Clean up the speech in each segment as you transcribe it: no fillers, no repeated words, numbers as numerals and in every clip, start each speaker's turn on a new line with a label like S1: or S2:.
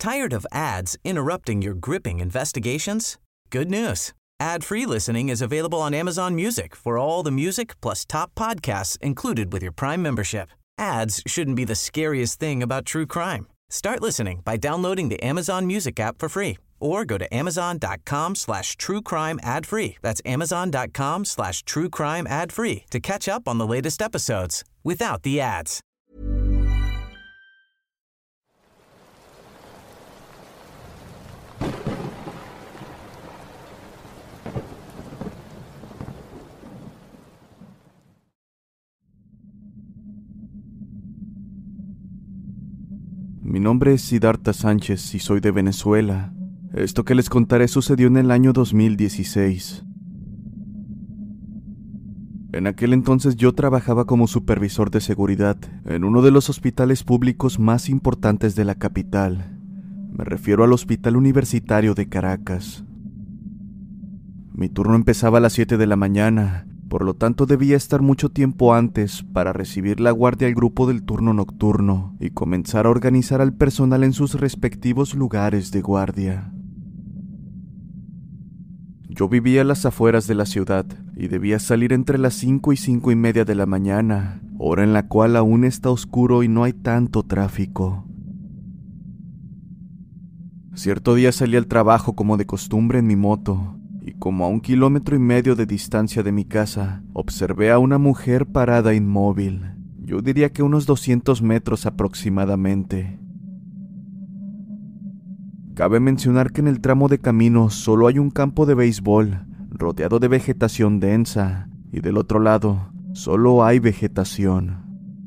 S1: Tired of ads interrupting your gripping investigations? Good news. Ad-free listening is available on Amazon Music for all the music plus top podcasts included with your Prime membership. Ads shouldn't be the scariest thing about true crime. Start listening by downloading the Amazon Music app for free or go to amazon.com/truecrime ad-free. That's amazon.com/truecrime ad-free to catch up on the latest episodes without the ads.
S2: Mi nombre es Siddhartha Sánchez y soy de Venezuela. Esto que les contaré sucedió en el año 2016. En aquel entonces yo trabajaba como supervisor de seguridad en uno de los hospitales públicos más importantes de la capital. Me refiero al Hospital Universitario de Caracas. Mi turno empezaba a las 7 de la mañana, por lo tanto debía estar mucho tiempo antes para recibir la guardia al grupo del turno nocturno y comenzar a organizar al personal en sus respectivos lugares de guardia. Yo vivía a las afueras de la ciudad y debía salir entre las 5 y 5:30 de la mañana, hora en la cual aún está oscuro y no hay tanto tráfico. Cierto día salí al trabajo como de costumbre en mi moto, y como a 1,5 kilómetros de distancia de mi casa, observé a una mujer parada inmóvil. Yo diría que unos 200 metros aproximadamente. Cabe mencionar que en el tramo de camino solo hay un campo de béisbol, rodeado de vegetación densa, y del otro lado solo hay vegetación.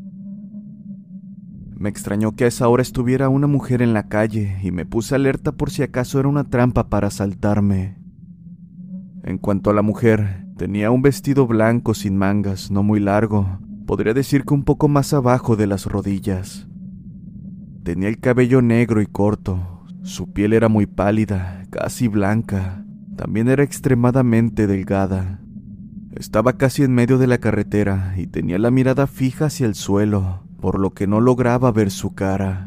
S2: Me extrañó que a esa hora estuviera una mujer en la calle y me puse alerta por si acaso era una trampa para asaltarme. En cuanto a la mujer, tenía un vestido blanco sin mangas, no muy largo, podría decir que un poco más abajo de las rodillas. Tenía el cabello negro y corto, su piel era muy pálida, casi blanca, también era extremadamente delgada. Estaba casi en medio de la carretera y tenía la mirada fija hacia el suelo, por lo que no lograba ver su cara.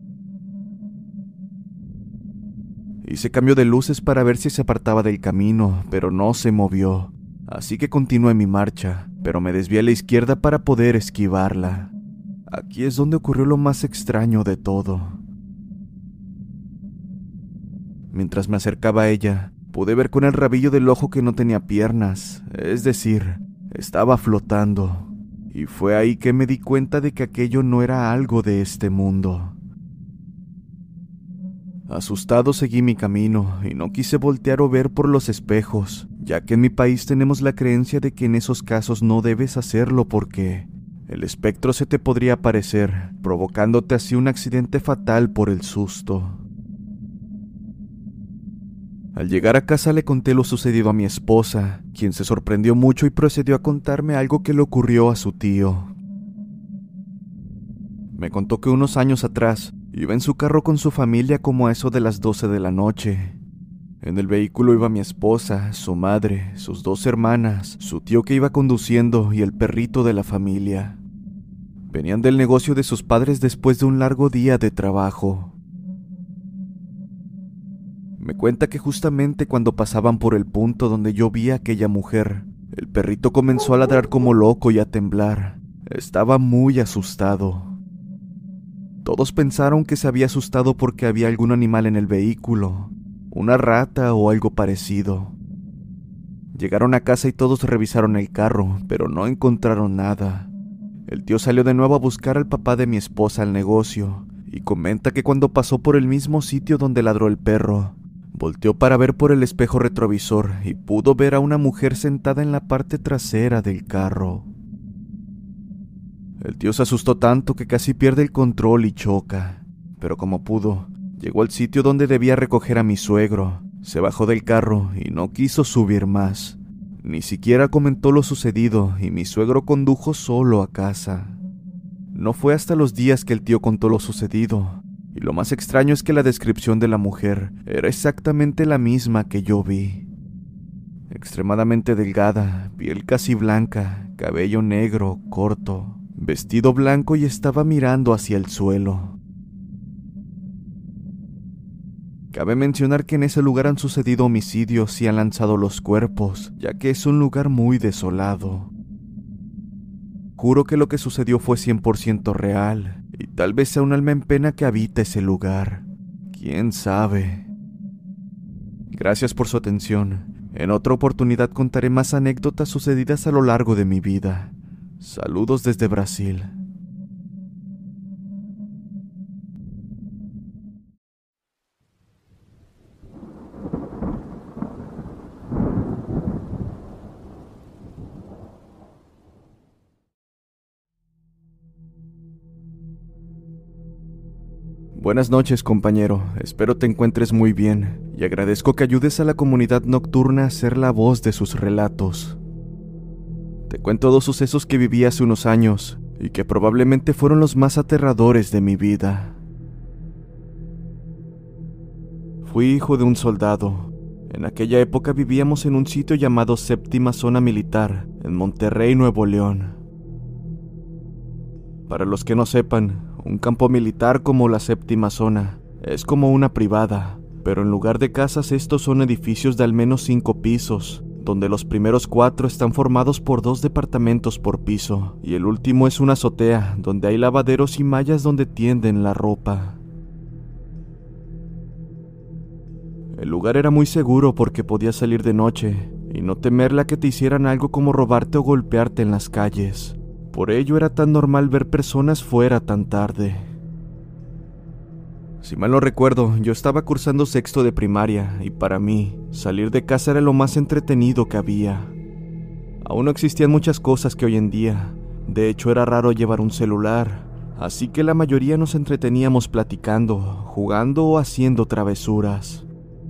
S2: Hice cambio de luces para ver si se apartaba del camino, pero no se movió, así que continué mi marcha, pero me desvié a la izquierda para poder esquivarla. Aquí es donde ocurrió lo más extraño de todo. Mientras me acercaba a ella, pude ver con el rabillo del ojo que no tenía piernas, es decir, estaba flotando, y fue ahí que me di cuenta de que aquello no era algo de este mundo. Asustado seguí mi camino y no quise voltear o ver por los espejos, ya que en mi país tenemos la creencia de que en esos casos no debes hacerlo porque el espectro se te podría aparecer, provocándote así un accidente fatal por el susto. Al llegar a casa le conté lo sucedido a mi esposa, quien se sorprendió mucho y procedió a contarme algo que le ocurrió a su tío. Me contó que unos años atrás iba en su carro con su familia como a eso de las 12 de la noche. En el vehículo iba mi esposa, su madre, sus 2 hermanas, su tío que iba conduciendo y el perrito de la familia. Venían del negocio de sus padres después de un largo día de trabajo. Me cuenta que justamente cuando pasaban por el punto donde yo vi a aquella mujer, el perrito comenzó a ladrar como loco y a temblar. Estaba muy asustado. Todos pensaron que se había asustado porque había algún animal en el vehículo, una rata o algo parecido. Llegaron a casa y todos revisaron el carro, pero no encontraron nada. El tío salió de nuevo a buscar al papá de mi esposa al negocio, y comenta que cuando pasó por el mismo sitio donde ladró el perro, volteó para ver por el espejo retrovisor y pudo ver a una mujer sentada en la parte trasera del carro. El tío se asustó tanto que casi pierde el control y choca, pero como pudo, llegó al sitio donde debía recoger a mi suegro, se bajó del carro y no quiso subir más. Ni siquiera comentó lo sucedido y mi suegro condujo solo a casa. No fue hasta los días que el tío contó lo sucedido, y lo más extraño es que la descripción de la mujer era exactamente la misma que yo vi. Extremadamente delgada, piel casi blanca, cabello negro, corto, vestido blanco y estaba mirando hacia el suelo. Cabe mencionar que en ese lugar han sucedido homicidios y han lanzado los cuerpos, ya que es un lugar muy desolado. Juro que lo que sucedió fue 100% real, y tal vez sea un alma en pena que habita ese lugar. ¿Quién sabe? Gracias por su atención. En otra oportunidad contaré más anécdotas sucedidas a lo largo de mi vida. Saludos desde Brasil. Buenas noches, compañero. Espero te encuentres muy bien y agradezco que ayudes a la comunidad nocturna a ser la voz de sus relatos. Te cuento 2 sucesos que viví hace unos años y que probablemente fueron los más aterradores de mi vida. Fui hijo de un soldado. En aquella época vivíamos en un sitio llamado Séptima Zona Militar, en Monterrey, Nuevo León. Para los que no sepan, un campo militar como la Séptima Zona es como una privada, pero en lugar de casas estos son edificios de al menos 5 pisos, donde los primeros 4 están formados por 2 departamentos por piso, y el último es una azotea, donde hay lavaderos y mallas donde tienden la ropa. El lugar era muy seguro porque podías salir de noche y no temerla que te hicieran algo como robarte o golpearte en las calles. Por ello era tan normal ver personas fuera tan tarde. Si mal no recuerdo, yo estaba cursando sexto de primaria y para mí, salir de casa era lo más entretenido que había. Aún no existían muchas cosas que hoy en día. De hecho, era raro llevar un celular, así que la mayoría nos entreteníamos platicando, jugando o haciendo travesuras.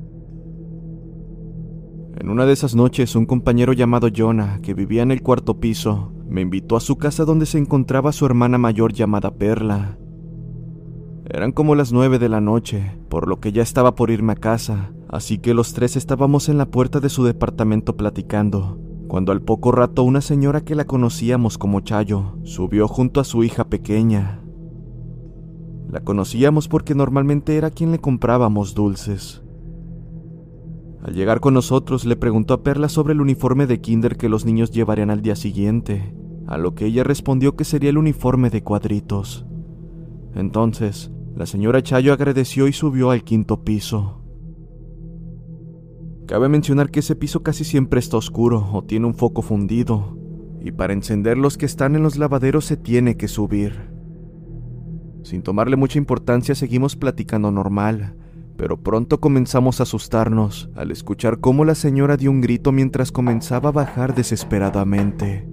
S2: En una de esas noches, un compañero llamado Jonah, que vivía en el 4º piso, me invitó a su casa donde se encontraba su hermana mayor llamada Perla. Eran como las 9 de la noche, por lo que ya estaba por irme a casa, así que los 3 estábamos en la puerta de su departamento platicando, cuando al poco rato una señora que la conocíamos como Chayo subió junto a su hija pequeña. La conocíamos porque normalmente era quien le comprábamos dulces. Al llegar con nosotros, le preguntó a Perla sobre el uniforme de kinder que los niños llevarían al día siguiente, a lo que ella respondió que sería el uniforme de cuadritos. Entonces, la señora Chayo agradeció y subió al 5º piso. Cabe mencionar que ese piso casi siempre está oscuro o tiene un foco fundido, y para encender los que están en los lavaderos se tiene que subir. Sin tomarle mucha importancia, seguimos platicando normal, pero pronto comenzamos a asustarnos al escuchar cómo la señora dio un grito mientras comenzaba a bajar desesperadamente.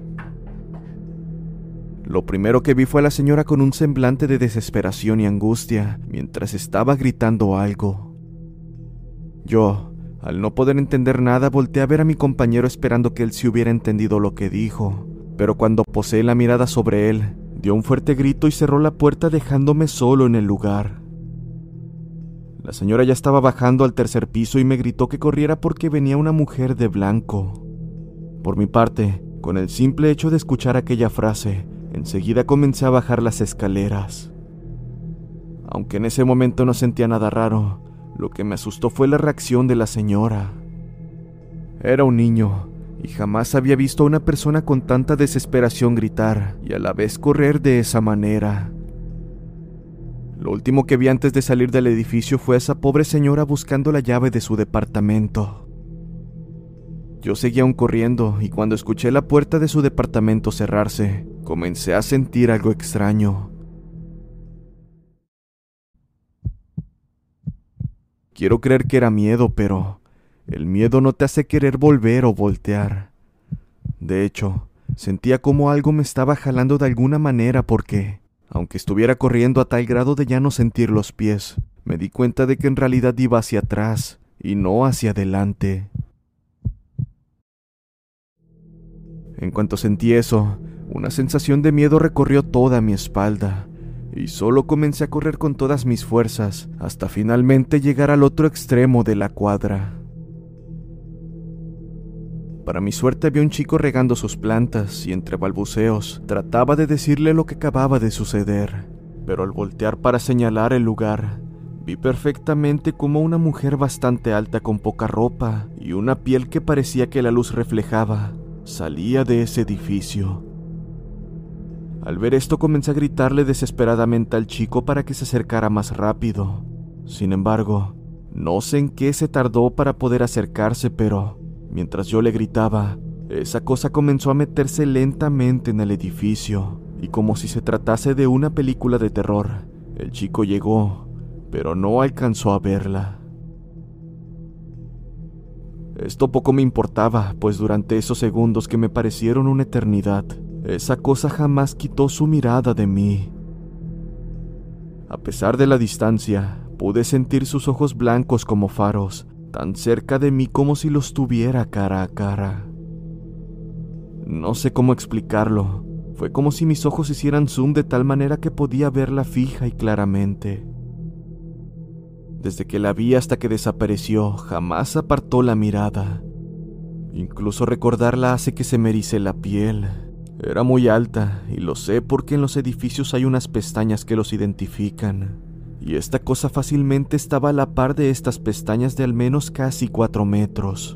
S2: Lo primero que vi fue a la señora con un semblante de desesperación y angustia mientras estaba gritando algo. Yo, al no poder entender nada, volteé a ver a mi compañero esperando que él sí hubiera entendido lo que dijo, pero cuando posé la mirada sobre él, dio un fuerte grito y cerró la puerta dejándome solo en el lugar. La señora ya estaba bajando al 3er piso y me gritó que corriera porque venía una mujer de blanco. Por mi parte, con el simple hecho de escuchar aquella frase, enseguida comencé a bajar las escaleras. Aunque en ese momento no sentía nada raro, lo que me asustó fue la reacción de la señora. Era un niño, y jamás había visto a una persona con tanta desesperación gritar y a la vez correr de esa manera. Lo último que vi antes de salir del edificio fue a esa pobre señora buscando la llave de su departamento. Yo seguía aún corriendo y cuando escuché la puerta de su departamento cerrarse, comencé a sentir algo extraño. Quiero creer que era miedo, pero el miedo no te hace querer volver o voltear. De hecho, sentía como algo me estaba jalando de alguna manera porque, aunque estuviera corriendo a tal grado de ya no sentir los pies, me di cuenta de que en realidad iba hacia atrás y no hacia adelante. En cuanto sentí eso, una sensación de miedo recorrió toda mi espalda, y solo comencé a correr con todas mis fuerzas hasta finalmente llegar al otro extremo de la cuadra. Para mi suerte había un chico regando sus plantas y entre balbuceos trataba de decirle lo que acababa de suceder, pero al voltear para señalar el lugar, Vi perfectamente cómo una mujer bastante alta con poca ropa y una piel que parecía que la luz reflejaba salía de ese edificio. Al ver esto comencé a gritarle desesperadamente al chico para que se acercara más rápido. Sin embargo, no sé en qué se tardó para poder acercarse, pero mientras yo le gritaba, esa cosa comenzó a meterse lentamente en el edificio, y como si se tratase de una película de terror, el chico llegó, pero no alcanzó a verla. Esto poco me importaba, pues durante esos segundos que me parecieron una eternidad, esa cosa jamás quitó su mirada de mí. A pesar de la distancia, pude sentir sus ojos blancos como faros, tan cerca de mí como si los tuviera cara a cara. No sé cómo explicarlo, fue como si mis ojos hicieran zoom de tal manera que podía verla fija y claramente. Desde que la vi hasta que desapareció, jamás apartó la mirada. Incluso recordarla hace que se me erice la piel. Era muy alta, y lo sé porque en los edificios hay unas pestañas que los identifican. Y esta cosa fácilmente estaba a la par de estas pestañas de al menos casi 4 metros.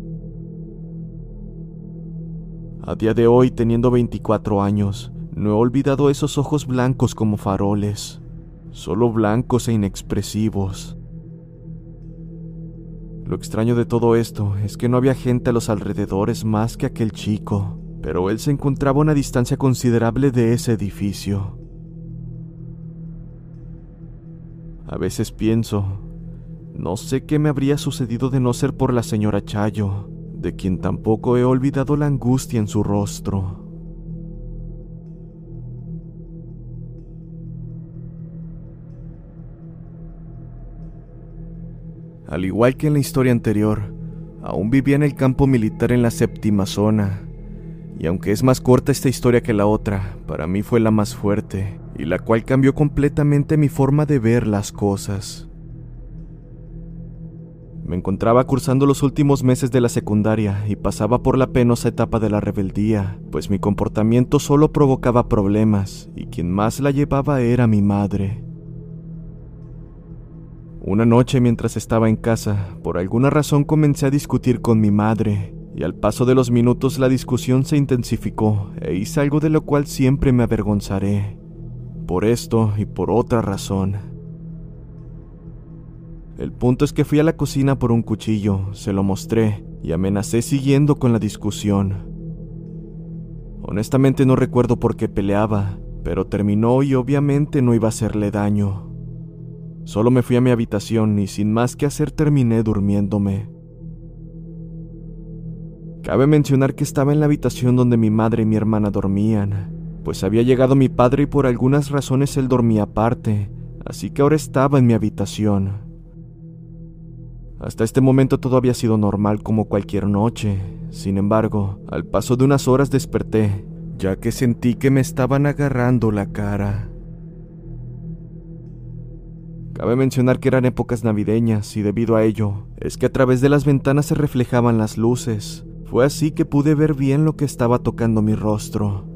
S2: A día de hoy, teniendo 24 años, no he olvidado esos ojos blancos como faroles, solo blancos e inexpresivos. Lo extraño de todo esto es que no había gente a los alrededores más que aquel chico, pero él se encontraba a una distancia considerable de ese edificio. A veces pienso, no sé qué me habría sucedido de no ser por la señora Chayo, de quien tampoco he olvidado la angustia en su rostro. Al igual que en la historia anterior, aún vivía en el campo militar en la 7ª zona, y aunque es más corta esta historia que la otra, para mí fue la más fuerte, y la cual cambió completamente mi forma de ver las cosas. Me encontraba cursando los últimos meses de la secundaria y pasaba por la penosa etapa de la rebeldía, pues mi comportamiento solo provocaba problemas, y quien más la llevaba era mi madre. Una noche mientras estaba en casa, por alguna razón comencé a discutir con mi madre, y al paso de los minutos la discusión se intensificó e hice algo de lo cual siempre me avergonzaré. Por esto y por otra razón. El punto es que fui a la cocina por un cuchillo, se lo mostré y amenacé siguiendo con la discusión. Honestamente no recuerdo por qué peleaba, pero terminó y obviamente no iba a hacerle daño. Solo me fui a mi habitación y sin más que hacer terminé durmiéndome. Cabe mencionar que estaba en la habitación donde mi madre y mi hermana dormían, pues había llegado mi padre y por algunas razones él dormía aparte, así que ahora estaba en mi habitación. Hasta este momento todo había sido normal como cualquier noche. Sin embargo, al paso de unas horas desperté, ya que sentí que me estaban agarrando la cara. Cabe mencionar que eran épocas navideñas y debido a ello, es que a través de las ventanas se reflejaban las luces. Fue así que pude ver bien lo que estaba tocando mi rostro.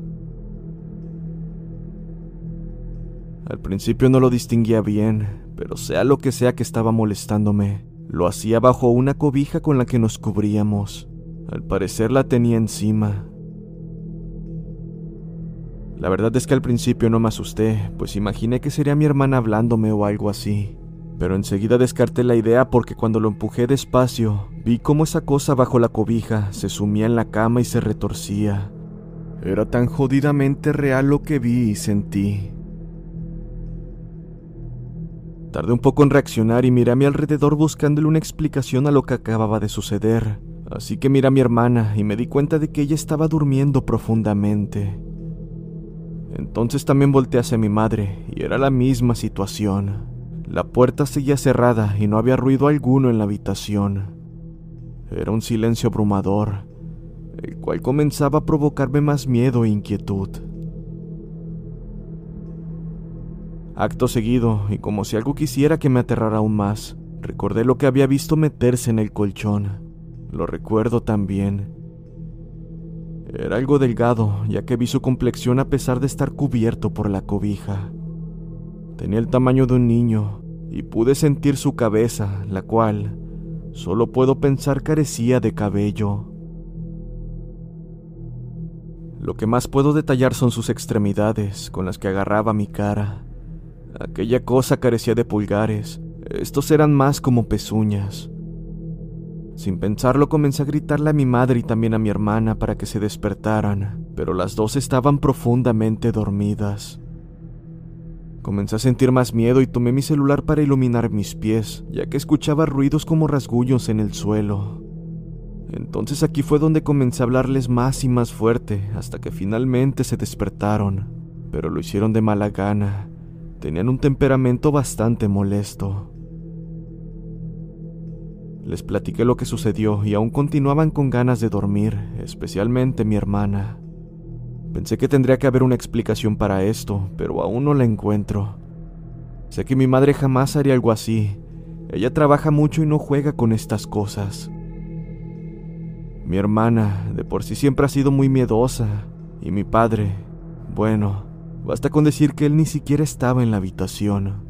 S2: Al principio no lo distinguía bien, pero sea lo que sea que estaba molestándome, lo hacía bajo una cobija con la que nos cubríamos. Al parecer la tenía encima. La verdad es que al principio no me asusté, pues imaginé que sería mi hermana hablándome o algo así. Pero enseguida descarté la idea porque cuando lo empujé despacio, vi cómo esa cosa bajo la cobija se sumía en la cama y se retorcía. Era tan jodidamente real lo que vi y sentí. Tardé un poco en reaccionar y miré a mi alrededor buscándole una explicación a lo que acababa de suceder. Así que miré a mi hermana y me di cuenta de que ella estaba durmiendo profundamente. Entonces también volteé hacia mi madre y era la misma situación. La puerta seguía cerrada y no había ruido alguno en la habitación. Era un silencio abrumador, el cual comenzaba a provocarme más miedo e inquietud. Acto seguido, y como si algo quisiera que me aterrara aún más, recordé lo que había visto meterse en el colchón. Lo recuerdo también. Era algo delgado, ya que vi su complexión a pesar de estar cubierto por la cobija. Tenía el tamaño de un niño, y pude sentir su cabeza, la cual, solo puedo pensar, carecía de cabello. Lo que más puedo detallar son sus extremidades, con las que agarraba mi cara. Aquella cosa carecía de pulgares, estos eran más como pezuñas. Sin pensarlo, comencé a gritarle a mi madre y también a mi hermana para que se despertaran, pero las dos estaban profundamente dormidas. Comencé a sentir más miedo y tomé mi celular para iluminar mis pies, ya que escuchaba ruidos como rasguños en el suelo. Entonces aquí fue donde comencé a hablarles más y más fuerte, hasta que finalmente se despertaron, pero lo hicieron de mala gana. Tenían un temperamento bastante molesto. Les platiqué lo que sucedió y aún continuaban con ganas de dormir, especialmente mi hermana. Pensé que tendría que haber una explicación para esto, pero aún no la encuentro. Sé que mi madre jamás haría algo así. Ella trabaja mucho y no juega con estas cosas. Mi hermana, de por sí, siempre ha sido muy miedosa. Y mi padre, bueno, basta con decir que él ni siquiera estaba en la habitación.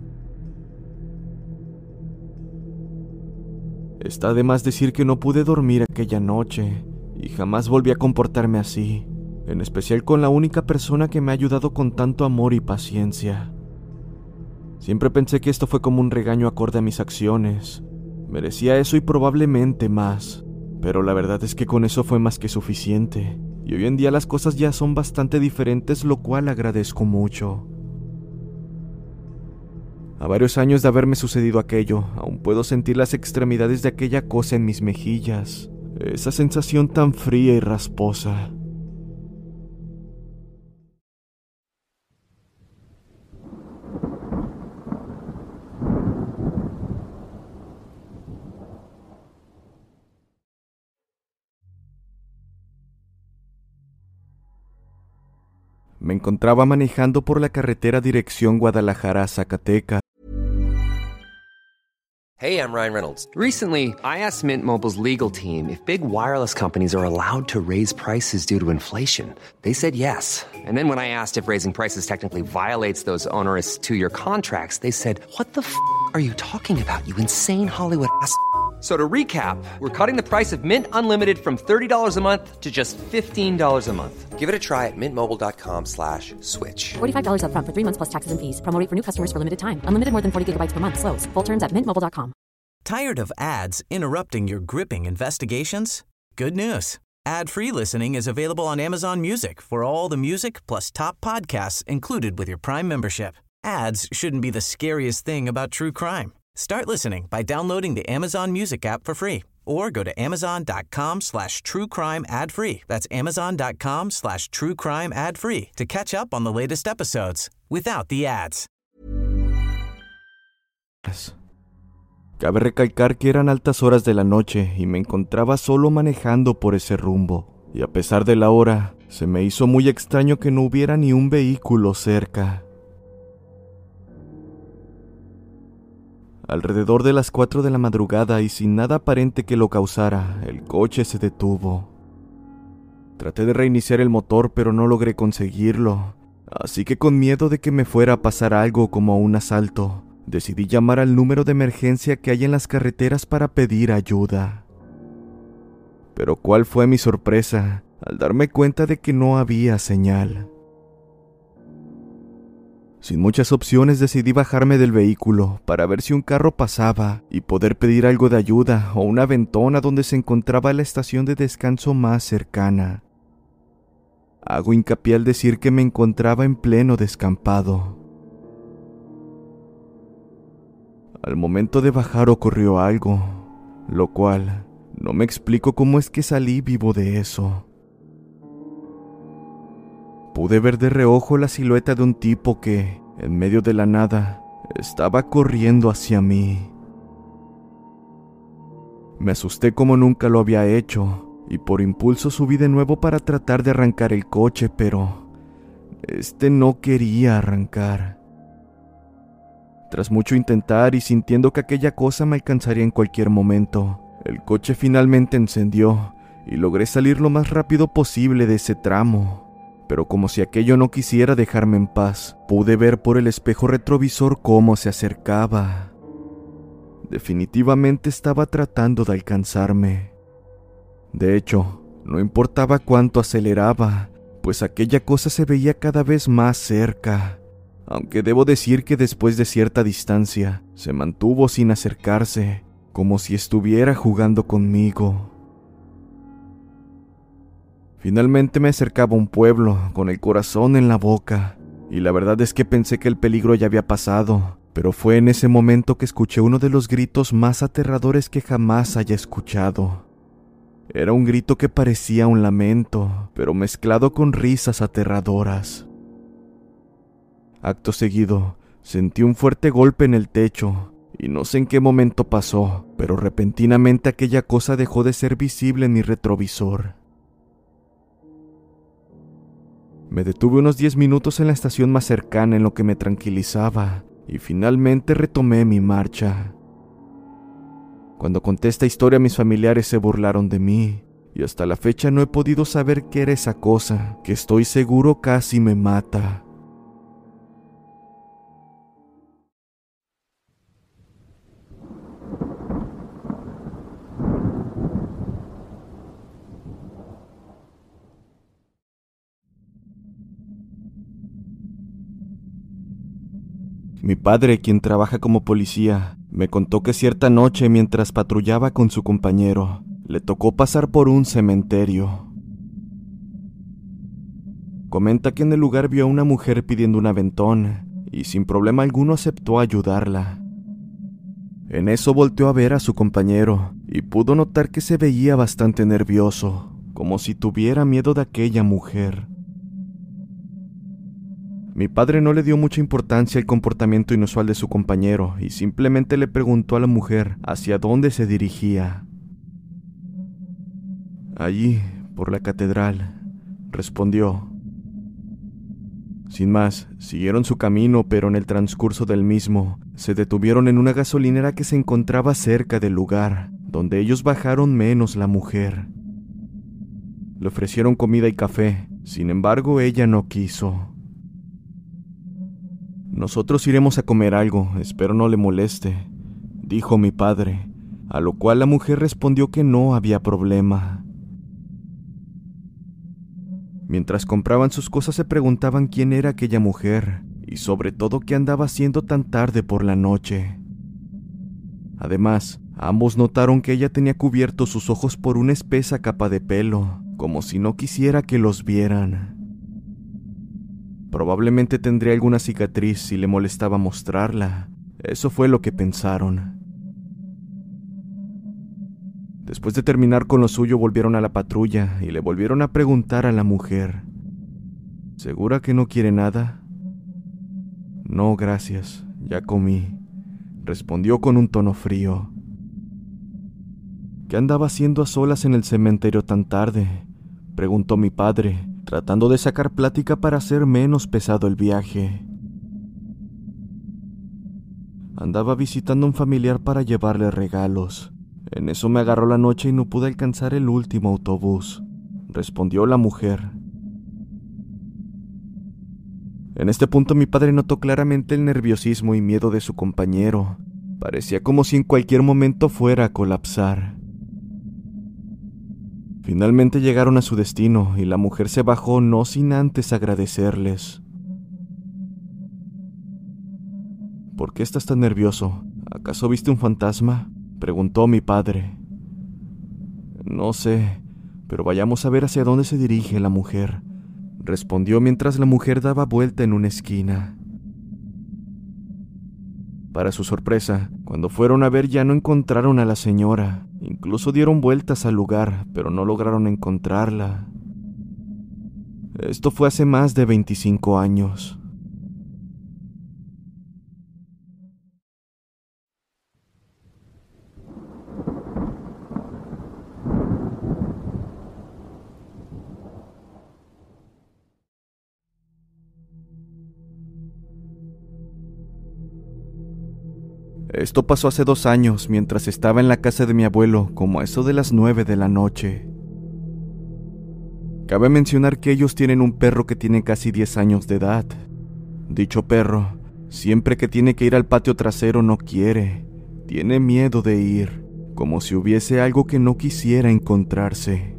S2: Está de más decir que no pude dormir aquella noche y jamás volví a comportarme así, en especial con la única persona que me ha ayudado con tanto amor y paciencia. Siempre pensé que esto fue como un regaño acorde a mis acciones. Merecía eso y probablemente más, pero la verdad es que con eso fue más que suficiente, y hoy en día las cosas ya son bastante diferentes, lo cual agradezco mucho. A varios años de haberme sucedido aquello, aún puedo sentir las extremidades de aquella cosa en mis mejillas, esa sensación tan fría y rasposa. Me encontraba manejando por la carretera dirección Guadalajara a Zacatecas.
S3: Hey, I'm Ryan Reynolds. Recently, I asked Mint Mobile's legal team if big wireless companies are allowed to raise prices due to inflation. They said yes. And then when I asked if raising prices technically violates those onerous two-year contracts, they said, "What the f*** are you talking about, you insane Hollywood ass?" So to recap, we're cutting the price of Mint Unlimited from $30 a month to just $15 a month. Give it a try at mintmobile.com/switch.
S4: $45 up front for 3 months plus taxes and fees. Promo rate for new customers for limited time. Unlimited more than 40 gigabytes per month. Slows full terms at mintmobile.com.
S1: Tired of ads interrupting your gripping investigations? Good news. Ad-free listening is available on Amazon Music for all the music plus top podcasts included with your Prime membership. Ads shouldn't be the scariest thing about true crime. Start listening by downloading the Amazon Music app for free or go to amazon.com/truecrime ad-free. That's amazon.com/truecrime ad-free to catch up on the latest episodes without the ads.
S2: Cabe recalcar que eran altas horas de la noche y me encontraba solo manejando por ese rumbo. Y a pesar de la hora, se me hizo muy extraño que no hubiera ni un vehículo cerca. Alrededor de las 4 de la madrugada y sin nada aparente que lo causara, el coche se detuvo. Traté de reiniciar el motor, pero no logré conseguirlo. Así que con miedo de que me fuera a pasar algo como un asalto, decidí llamar al número de emergencia que hay en las carreteras para pedir ayuda. Pero ¿cuál fue mi sorpresa al darme cuenta de que no había señal? Sin muchas opciones decidí bajarme del vehículo para ver si un carro pasaba y poder pedir algo de ayuda o una ventona donde se encontraba la estación de descanso más cercana. Hago hincapié al decir que me encontraba en pleno descampado. Al momento de bajar ocurrió algo, lo cual no me explico cómo es que salí vivo de eso. Pude ver de reojo la silueta de un tipo que, en medio de la nada, estaba corriendo hacia mí. Me asusté como nunca lo había hecho, y por impulso subí de nuevo para tratar de arrancar el coche, pero no quería arrancar. Tras mucho intentar y sintiendo que aquella cosa me alcanzaría en cualquier momento, el coche finalmente encendió y logré salir lo más rápido posible de ese tramo. Pero como si aquello no quisiera dejarme en paz, pude ver por el espejo retrovisor cómo se acercaba. Definitivamente estaba tratando de alcanzarme. De hecho, no importaba cuánto aceleraba, pues aquella cosa se veía cada vez más cerca, aunque debo decir que después de cierta distancia, se mantuvo sin acercarse, como si estuviera jugando conmigo. Finalmente me acercaba a un pueblo, con el corazón en la boca, y la verdad es que pensé que el peligro ya había pasado, pero fue en ese momento que escuché uno de los gritos más aterradores que jamás haya escuchado. Era un grito que parecía un lamento, pero mezclado con risas aterradoras. Acto seguido, sentí un fuerte golpe en el techo, y no sé en qué momento pasó, pero repentinamente aquella cosa dejó de ser visible en mi retrovisor. Me detuve unos 10 minutos en la estación más cercana en lo que me tranquilizaba, y finalmente retomé mi marcha. Cuando conté esta historia, mis familiares se burlaron de mí, y hasta la fecha no he podido saber qué era esa cosa, que estoy seguro casi me mata. Mi padre, quien trabaja como policía, me contó que cierta noche, mientras patrullaba con su compañero, le tocó pasar por un cementerio. Comenta que en el lugar vio a una mujer pidiendo un aventón y sin problema alguno aceptó ayudarla. En eso volteó a ver a su compañero y pudo notar que se veía bastante nervioso, como si tuviera miedo de aquella mujer. Mi padre no le dio mucha importancia al comportamiento inusual de su compañero y simplemente le preguntó a la mujer hacia dónde se dirigía. Allí, por la catedral, respondió. Sin más, siguieron su camino, pero en el transcurso del mismo, se detuvieron en una gasolinera que se encontraba cerca del lugar, donde ellos bajaron menos la mujer. Le ofrecieron comida y café, sin embargo ella no quiso. Nosotros iremos a comer algo, espero no le moleste, dijo mi padre, a lo cual la mujer respondió que no había problema. Mientras compraban sus cosas se preguntaban quién era aquella mujer y sobre todo qué andaba haciendo tan tarde por la noche. Además, ambos notaron que ella tenía cubiertos sus ojos por una espesa capa de pelo, como si no quisiera que los vieran. Probablemente tendría alguna cicatriz si le molestaba mostrarla. Eso fue lo que pensaron. Después de terminar con lo suyo, volvieron a la patrulla y le volvieron a preguntar a la mujer. ¿Segura que no quiere nada? No, gracias, ya comí, respondió con un tono frío. ¿Qué andaba haciendo a solas en el cementerio tan tarde?, preguntó mi padre, tratando de sacar plática para hacer menos pesado el viaje. Andaba visitando a un familiar para llevarle regalos. En eso me agarró la noche y no pude alcanzar el último autobús, respondió la mujer. En este punto mi padre notó claramente el nerviosismo y miedo de su compañero. Parecía como si en cualquier momento fuera a colapsar. Finalmente llegaron a su destino y la mujer se bajó no sin antes agradecerles. ¿Por qué estás tan nervioso? ¿Acaso viste un fantasma?, preguntó mi padre. No sé, pero vayamos a ver hacia dónde se dirige la mujer, respondió mientras la mujer daba vuelta en una esquina. Para su sorpresa, cuando fueron a ver ya no encontraron a la señora. Incluso dieron vueltas al lugar, pero no lograron encontrarla. Esto fue hace más de 25 años. Esto pasó hace 2 años, mientras estaba en la casa de mi abuelo, como a eso de las 9 de la noche. Cabe mencionar que ellos tienen un perro que tiene casi 10 años de edad. Dicho perro, siempre que tiene que ir al patio trasero no quiere, Tiene miedo de ir, como si hubiese algo que no quisiera encontrarse.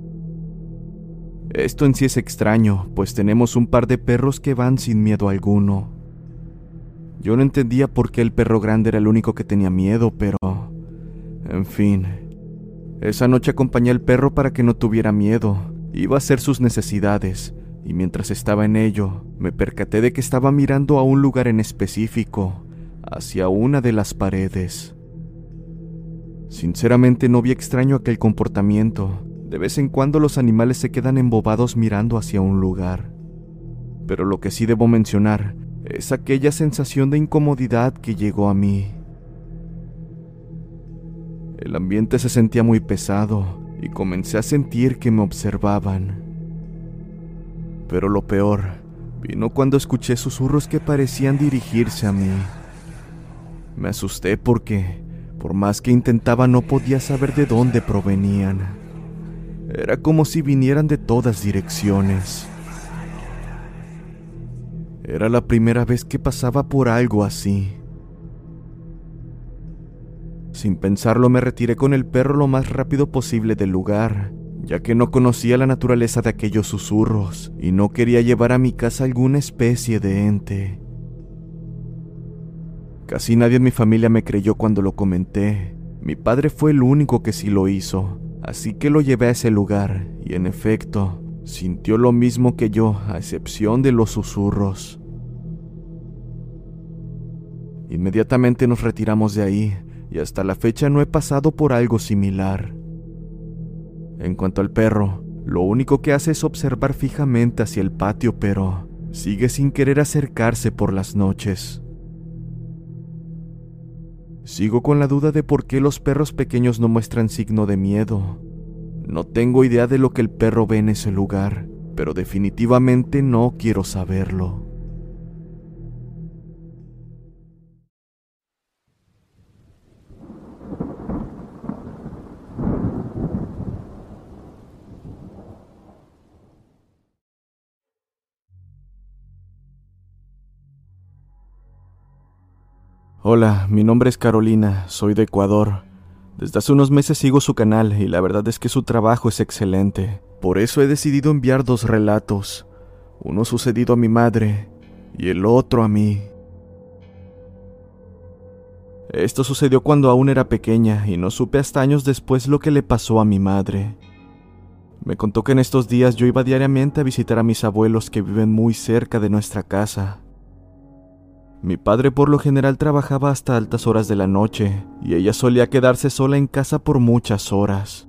S2: Esto en sí es extraño, pues tenemos un par de perros que van sin miedo alguno. Yo no entendía por qué el perro grande era el único que tenía miedo, pero... En fin. Esa noche acompañé al perro para que no tuviera miedo. Iba a hacer sus necesidades, y mientras estaba en ello, me percaté de que estaba mirando a un lugar en específico, hacia una de las paredes. Sinceramente no vi extraño aquel comportamiento. De vez en cuando los animales se quedan embobados mirando hacia un lugar. Pero lo que sí debo mencionar es aquella sensación de incomodidad que llegó a mí. El ambiente se sentía muy pesado y comencé a sentir que me observaban. Pero lo peor vino cuando escuché susurros que parecían dirigirse a mí. Me asusté porque, por más que intentaba, no podía saber de dónde provenían. Era como si vinieran de todas direcciones. Era la primera vez que pasaba por algo así. Sin pensarlo, me retiré con el perro lo más rápido posible del lugar, ya que no conocía la naturaleza de aquellos susurros y no quería llevar a mi casa alguna especie de ente. Casi nadie en mi familia me creyó cuando lo comenté. Mi padre fue el único que sí lo hizo, así que lo llevé a ese lugar y, en efecto, sintió lo mismo que yo, a excepción de los susurros. Inmediatamente nos retiramos de ahí, y hasta la fecha no he pasado por algo similar. En cuanto al perro, lo único que hace es observar fijamente hacia el patio, pero sigue sin querer acercarse por las noches. Sigo con la duda de por qué los perros pequeños no muestran signo de miedo. No tengo idea de lo que el perro ve en ese lugar, pero definitivamente no quiero saberlo. Hola, mi nombre es Carolina, soy de Ecuador. Desde hace unos meses sigo su canal y la verdad es que su trabajo es excelente. Por eso he decidido enviar 2 relatos, uno sucedido a mi madre y el otro a mí. Esto sucedió cuando aún era pequeña y no supe hasta años después lo que le pasó a mi madre. Me contó que en estos días yo iba diariamente a visitar a mis abuelos que viven muy cerca de nuestra casa. Mi padre por lo general trabajaba hasta altas horas de la noche y ella solía quedarse sola en casa por muchas horas.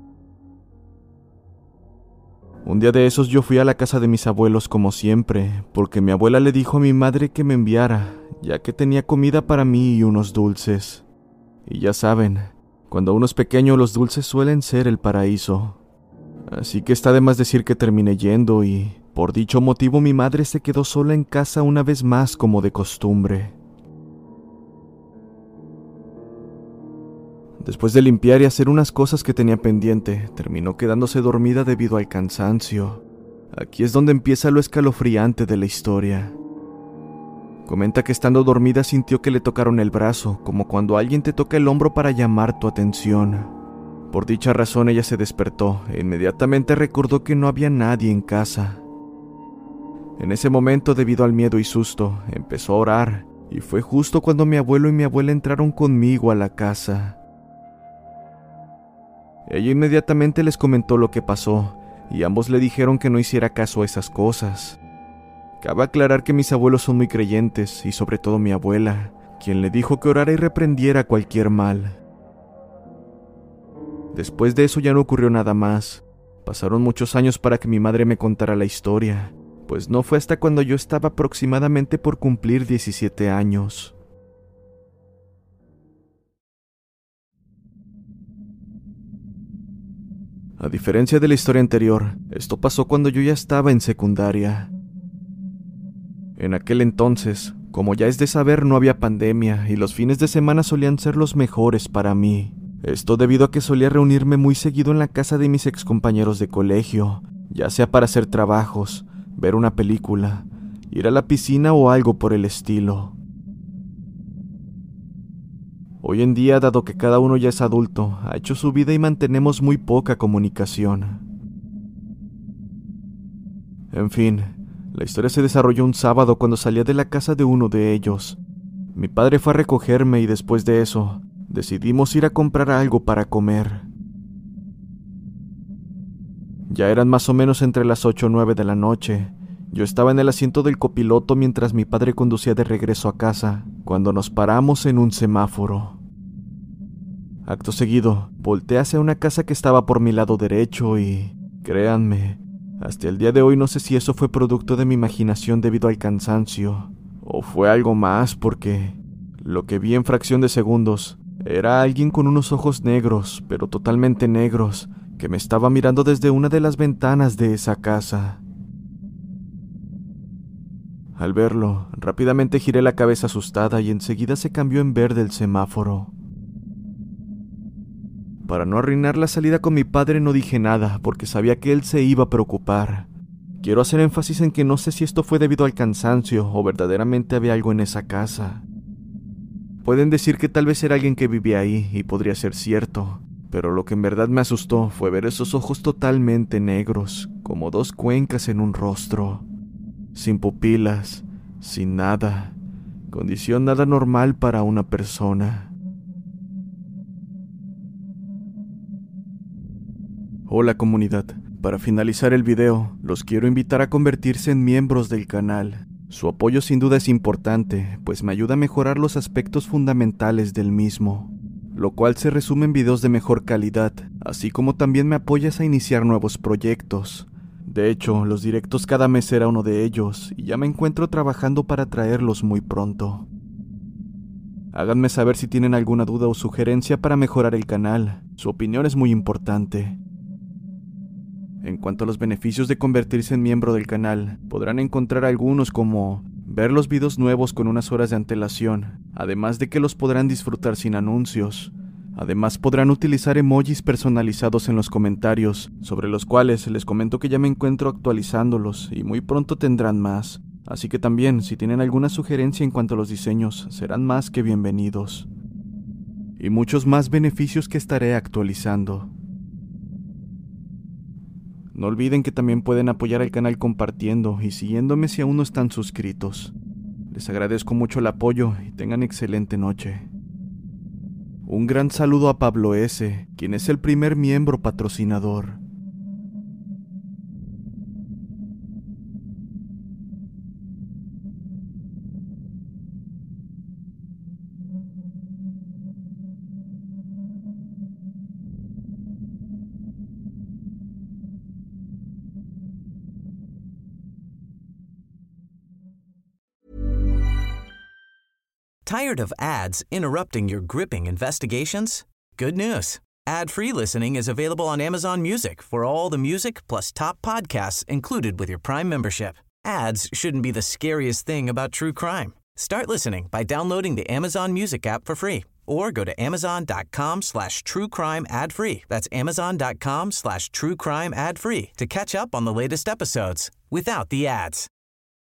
S2: Un día de esos yo fui a la casa de mis abuelos como siempre, porque mi abuela le dijo a mi madre que me enviara, ya que tenía comida para mí y unos dulces. Y ya saben, cuando uno es pequeño los dulces suelen ser el paraíso. Así que está de más decir que terminé yendo y, por dicho motivo, mi madre se quedó sola en casa una vez más como de costumbre. Después de limpiar y hacer unas cosas que tenía pendiente, terminó quedándose dormida debido al cansancio. Aquí es donde empieza lo escalofriante de la historia. Comenta que estando dormida sintió que le tocaron el brazo, como cuando alguien te toca el hombro para llamar tu atención. Por dicha razón ella se despertó e inmediatamente recordó que no había nadie en casa. En ese momento, debido al miedo y susto, empezó a orar, y fue justo cuando mi abuelo y mi abuela entraron conmigo a la casa. Ella inmediatamente les comentó lo que pasó, y ambos le dijeron que no hiciera caso a esas cosas. Cabe aclarar que mis abuelos son muy creyentes, y sobre todo mi abuela, quien le dijo que orara y reprendiera cualquier mal. Después de eso ya no ocurrió nada más. Pasaron muchos años para que mi madre me contara la historia, pues no fue hasta cuando yo estaba aproximadamente por cumplir 17 años. A diferencia de la historia anterior, esto pasó cuando yo ya estaba en secundaria. En aquel entonces, como ya es de saber, no había pandemia y los fines de semana solían ser los mejores para mí. Esto debido a que solía reunirme muy seguido en la casa de mis excompañeros de colegio, ya sea para hacer trabajos, ver una película, ir a la piscina o algo por el estilo. Hoy en día, dado que cada uno ya es adulto, ha hecho su vida y mantenemos muy poca comunicación. En fin, la historia se desarrolló un sábado cuando salía de la casa de uno de ellos. Mi padre fue a recogerme y después de eso, decidimos ir a comprar algo para comer. Ya eran más o menos entre las 8 o 9 de la noche. Yo estaba en el asiento del copiloto mientras mi padre conducía de regreso a casa, cuando nos paramos en un semáforo. Acto seguido, volteé hacia una casa que estaba por mi lado derecho y, créanme, hasta el día de hoy no sé si eso fue producto de mi imaginación debido al cansancio, o fue algo más porque lo que vi en fracción de segundos era alguien con unos ojos negros, pero totalmente negros, que me estaba mirando desde una de las ventanas de esa casa. Al verlo, rápidamente giré la cabeza asustada y enseguida se cambió en verde el semáforo. Para no arruinar la salida con mi padre no dije nada, porque sabía que él se iba a preocupar. Quiero hacer énfasis en que no sé si esto fue debido al cansancio o verdaderamente había algo en esa casa. Pueden decir que tal vez era alguien que vivía ahí, y podría ser cierto, pero lo que en verdad me asustó fue ver esos ojos totalmente negros, como dos cuencas en un rostro. Sin pupilas, sin nada, condición nada normal para una persona. Hola comunidad, para finalizar el video, los quiero invitar a convertirse en miembros del canal. Su apoyo sin duda es importante, pues me ayuda a mejorar los aspectos fundamentales del mismo, lo cual se resume en videos de mejor calidad, así como también me apoyas a iniciar nuevos proyectos. De hecho, los directos cada mes será uno de ellos, y ya me encuentro trabajando para traerlos muy pronto. Háganme saber si tienen alguna duda o sugerencia para mejorar el canal, su opinión es muy importante. En cuanto a los beneficios de convertirse en miembro del canal, podrán encontrar algunos como ver los videos nuevos con unas horas de antelación, además de que los podrán disfrutar sin anuncios. Además podrán utilizar emojis personalizados en los comentarios, sobre los cuales les comento que ya me encuentro actualizándolos y muy pronto tendrán más. Así que también, si tienen alguna sugerencia en cuanto a los diseños, serán más que bienvenidos. Y muchos más beneficios que estaré actualizando. No olviden que también pueden apoyar al canal compartiendo y siguiéndome si aún no están suscritos. Les agradezco mucho el apoyo y tengan excelente noche. Un gran saludo a Pablo S., quien es el primer miembro patrocinador.
S1: Tired of ads interrupting your gripping investigations? Good news. Ad-free listening is available on Amazon Music for all the music plus top podcasts included with your Prime membership. Ads shouldn't be the scariest thing about true crime. Start listening by downloading the Amazon Music app for free or go to amazon.com/truecrime ad-free. That's amazon.com/truecrime ad-free to catch up on the latest episodes without the ads.